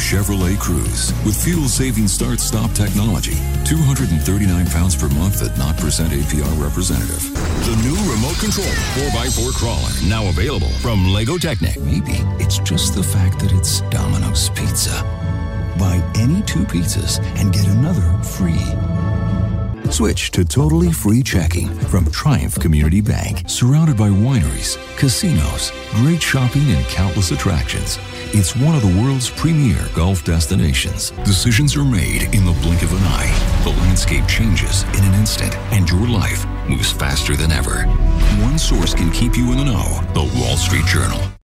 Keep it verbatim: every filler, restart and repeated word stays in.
Chevrolet Cruze with fuel-saving start-stop technology. two hundred thirty-nine pounds per month at zero percent A P R representative. The new remote control four by four crawler, now available from Lego Technic. Maybe it's just the fact that it's Domino's Pizza. Buy any two pizzas and get another free. Switch to totally free checking from Triumph Community Bank. Surrounded by wineries, casinos, great shopping, and countless attractions, it's one of the world's premier golf destinations. Decisions are made in the blink of an eye. The landscape changes in an instant, and your life moves faster than ever. One source can keep you in the know: The Wall Street Journal.